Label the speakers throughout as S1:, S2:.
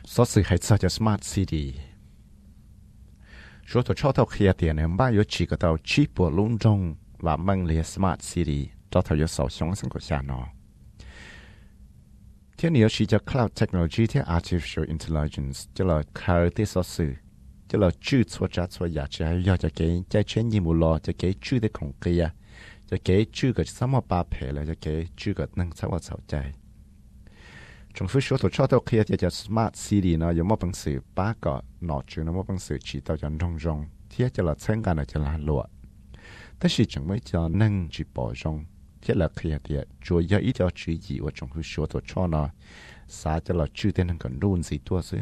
S1: số sự hay sao cho smart city số tổ cho tàu kia tiền em bao nhiêu chỉ có tàu cheap của luôn trong và mang liền smart city cho tàu yếu sầu sống sinh của cha nó thế này chỉ cho cloud technology thế artificial intelligence cho là khởi thế số sự cho là chữ cho trả cho giá trị hay cho cái trái chuyên nghiệp một lò cho cái chữ để công kia cho cái chữ cái sao mà ba phe là cho cái chữ cái năng sao mà sầu trái trong phía số cho tàu kia thì cho smart city nó有么本事八个脑子那么本事知道就弄用贴就了参加了就来落但是怎么叫能去保障贴了kia thì主要一条注意我从说到cho nó啥就了注定能够弄gì多些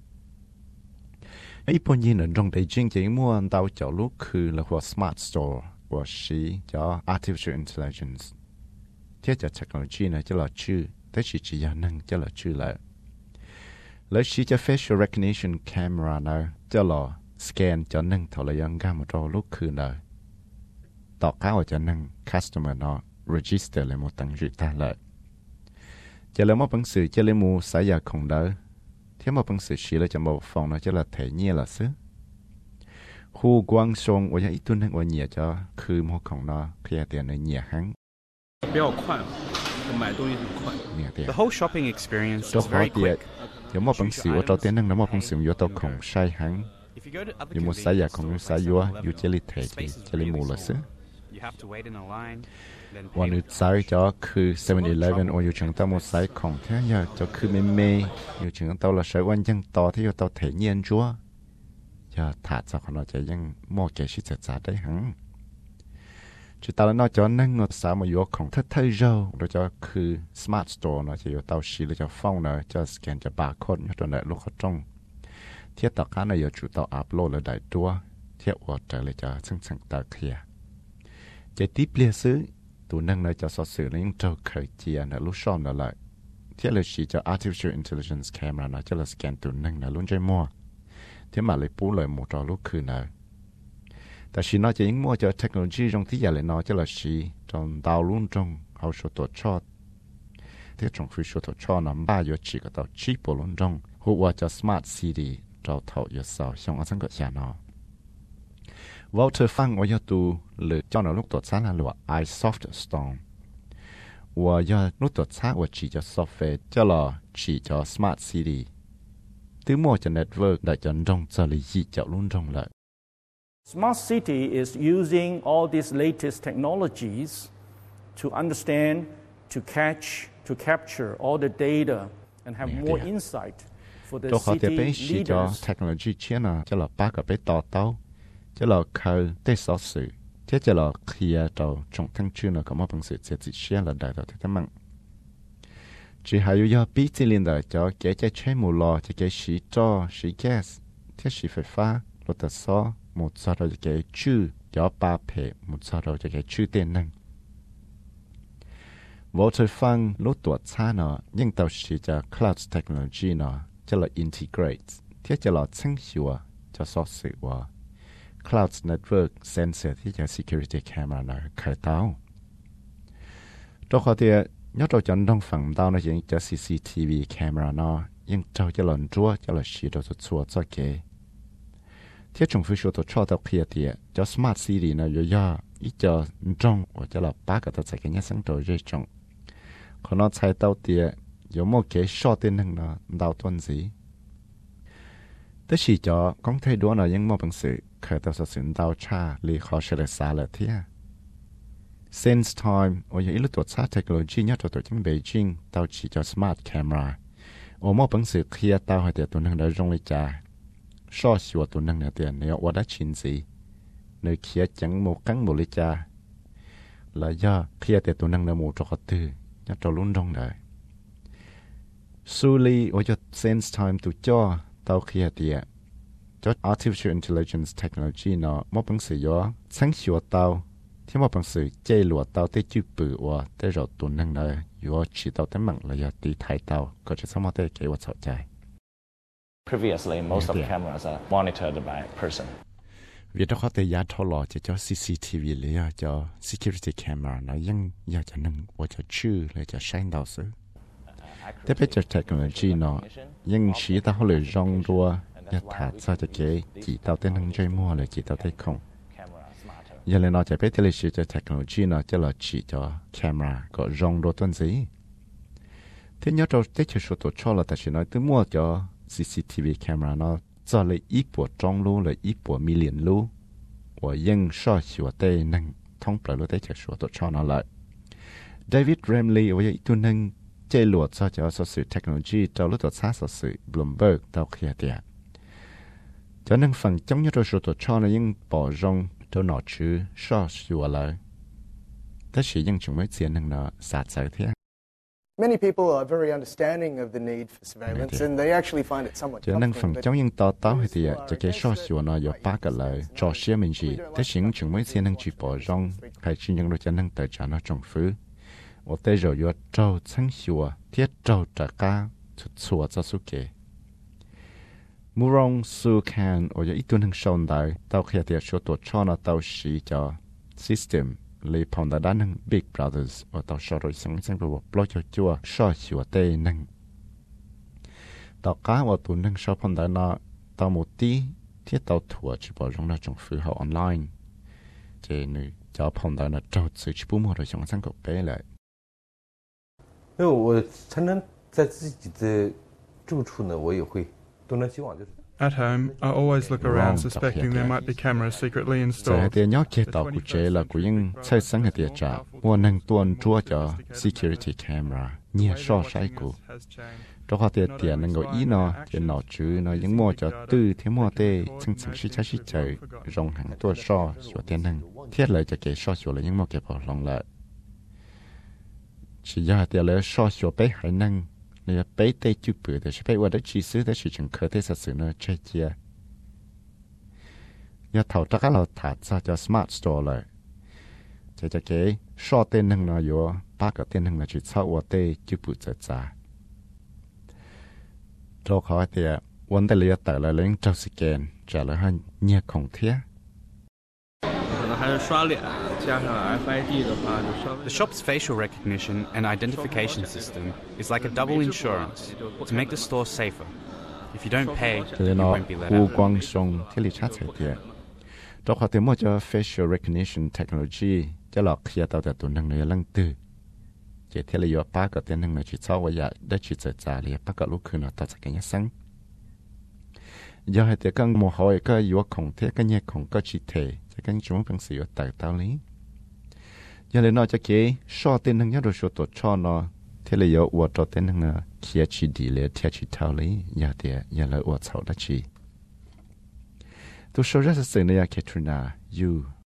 S1: 一般人能用的经济mua到角落去了或 smart store 或是叫 artificial intelligence 贴着 technology 呢就了注แต่chỉ là năng cho là chưa lại lấy chỉ cho facial recognition camera nào cho là scan cho năng thầu là yang gam một lúc khứ nào tỏ cáo cho năng customer nó register lại một tầng rưỡi ta lại cho là một bằng sự cho lấy mua xã gia không đỡ thế một bằng sự chỉ là cho một phòng nó cho là thể nhiên là xứ khu quang sông và ít tuần năng và nhẹ cho khứ một không nó khi tiền này nhẹ hắn
S2: 比较快买东西很快
S3: The whole shopping experience is very quick.
S1: 有么本事我到店能那么本事有到空晒行
S3: If you go to other
S1: 有么晒呀空有晒有啊有这里提这里冇了是
S3: you have to wait in a line, then
S1: 我
S3: pay
S1: 你晒咗คือ7-11我有請到冇晒空聽呀就คือไม่ไม่有請到了晒วันยังต่อที่有到體驗咗呀ถ้าจะขนาดจะยัง冇嘅事จะจะได้หังchỉ tao nó cho năng nó sao mà vô không thất thay rồi rồi choคือ smart store nó chỉ vô tao xí rồi cho phone nó cho scan cho barcode cho này lúc họ trong thiết tạo cái này vô chủ tao upload là đại tua thiết ở trở lại cho sẵn sàng tao kia chỉ tiếp liên xứ tụ năng nó cho so sự nó những trâu khởi chia nó lúc sau nó lại thiết là chỉ cho artificial intelligence camera nó cho là scan tụ năng nó luôn chơi mua thế mà lại bù lại một trò lúc khứ nàoแต่สิ่งนั้นจะยิ่งมั่วจะเทคโนโลยีตรงที่ใหญ่เลยเนาะจะละสีตรงดาวลุ่นตรงเอาชัวตัวชอดที่ตรงฟิชัวตัวชอดน้ำบ้าอยู่จีก็ตัวชีปลุ่นตรงหัวจะ smart city เราเท่าอยู่สาวช่องอันสังเกตเนาะว่าเธอฟังว่าจะดูหรือเจ้าหน้าลูกตัวช้าหรือว่า iSoft Storm ว่าจะลูกตัวช้าว่าจีจะ software จะละจีจะ smart city ที่มั่วจะ network ได้จะตรงจะเลยยี่จะลุ่นตรงเลย
S4: Smart city is using all these latest technologies to understand, to catch, to capture all the data and have more insight for the city leaders.
S1: Technology chia na cho là ba cái bé tàu tàu cho là khơi tế số sự thế cho là kia tàu trong thăng chương là có một bằng sự sẽ chỉ chia là đại tàu thế mạng chỉ hay do biết chỉ liên đại cho cái chế mù lò cho cái xí cho xí gas thế xí phải pha rồi ta so một số rồi cái chữ cho ba phe một số rồi cái chữ tên năng vô thời phăng lúc tuổi xa nó nhưng tàu chỉ cho cloud technology nó cho là integrate thế cho là sáng hiệu cho số sự và cloud network sensor thì cho security camera nó khởi tàu đó có thể nhớ cho chân đông phẳng tàu nó chỉ cho CCTV camera nó nhưng cho lần chúa cho là chỉ cho chúa cho cái thế trong phía số cho tao kia thì cho smart city nó do ít cho trong và cho là ba cái tao sẽ cái nhá sáng tối rồi trong còn nó sai tao thì có một cái short tên năng nó đào tuần gì thế chỉ cho con thấy đó là những một bằng sự khởi tao sẽ xin đào cha li khó sẽ là xa là thế sense time và những lúc tuột xa technology nhất cho tổ chức Beijing tao chỉ cho smart camera và một bằng sự kia tao hay để tụi năng đã rong lấy cha so sánh tụi năng này tiền nếu ở đó chín gì nơi kia chẳng một cắn một lít cha là do kia để tụi năng là một trò tư nhất trò luôn trong đời Suli ở cho sense time tụi cho tao kia tiền cho artificial intelligence technology nó một bằng sự do sáng sủa tao thì một bằng sự chơi lụa tao tới chữ bự và tới rồi tụi năng này do chỉ tao tới mạng là do tí thái tao có thể sao mà tới cái vật chạy
S5: Previously, most of the cameras are monitored by a person.
S1: Vì đó có thể giá thô lò cho CCTV lấy cho security camera nó vẫn giờ cho nâng và cho chữ lấy cho sáng đầu sự. thế bây giờ technology nó nhưng chỉ ta họ lựa rong đua ya thả ra cho cái chỉ tao tên năng chơi mua là chỉ tao thấy không giờ là nó chỉ biết là chỉ cho technology nó chỉ là chỉ cho camera có rong đua tuần gì thế nhớ đâu thế chỉ số tổ cho là ta chỉ nói tôi mua cho CCTV camera nó cho là ít bộ trong lô là ít bộ million lô và nhưng so sánh tệ năng thông bờ lô thế chỉ số tổ cho nó lại David Ramley và ít năng chơi luật cho sự technology cho lúc tổ sát sự Bloomberg tao kia tiệt cho nên phần trong như số tổ cho là những bỏ rong cho nó chứ so sánh lại thế chỉ những chúng mới tiền năng nó sát sai thế
S6: Many people are very understanding of the need for surveillance, and they actually find it somewhat
S1: cho nên phần
S6: comforting.
S1: trong những tao thì cho cái so sánh nó có ba cái lợi cho xe mình gì thế chỉ những chúng mới tiền năng chỉ bỏ rong hay chỉ những đồ cho năng tài trả nó trong phứ và tới rồi có trâu chân sửa thiết trâu trả cá sửa cho số kế mua rong su can ở ít tuần hàng sau này tao khi thì số tổ cho nó tao xí cho system lấy phong đã đánh Big Brothers và tao sau rồi sáng sáng bộ blog cho chua so sửa tê năng tao cá và tuần hàng sau phong đã nó tao một tí thiết tao thua chỉ bỏ rong nó trong phứ họ online chế nữ cho phong đã nó trâu sự chỉ bù mua rồi sáng sáng cột bé lại
S7: 因为我常常在自己的住处呢，我也会东张西望，就是。
S8: At home, I always look around suspecting there might be cameras secretly installed.
S1: Thì nhớ chế tạo của chế là của những xây sáng hệ địa trả mua năng tuần chúa cho security camera nhiều so sánh của đó họ tiền năng gọi ý nó thì nó chứ nó những mua cho tư thế mua tê chân chân sĩ cha sĩ trời rong hàng tua so sửa tiền năng thiết lợi cho cái so sửa là những mua cái bảo lòng lợi chỉ do tiền lợi so sửa bé hải năng là bé tê chụp bự thì sẽ bé qua đó chỉ xứ để sử dụng cơ thể sản xuất nó chơi chia giờ thầu tất cả là thả ra cho smart store lại cho cái so tên năng nó có ba cái tên năng là chỉ sau qua tê chụp bự ra cho họ thì vấn đề là tại là lên trong scan trả lời hơn nhiều không thiết
S2: 可能还是刷脸加上 FID 的话，就稍微。
S3: The shop's facial recognition and identification system is like a double insurance to make the store safer. If you don't pay,
S1: cho
S3: you
S1: nên nó
S3: won't be let
S1: u
S3: out.
S1: quang song thế lý chắc thì đó họ thì mua cho facial recognition technology cho lọ khi tao tại tụi năng này lăng từ chỉ thế là do ba cái tên năng này chỉ sau vậy để chỉ tự trả liền ba cái lúc khi nó tao sẽ cái nhát sáng giờ hay thì các mô hỏi cái yếu không thế cái nhẹ không có chỉ thể cho các chúng phân xử tại tao lý giờ lên nói cho cái so tên năng nhớ rồi số tổ cho nó thế là yếu uất cho tên năng là kia chỉ đi lên theo chỉ tao lý giờ thì giờ là uất sau đó chỉ tôi số rất là sự này Katrina you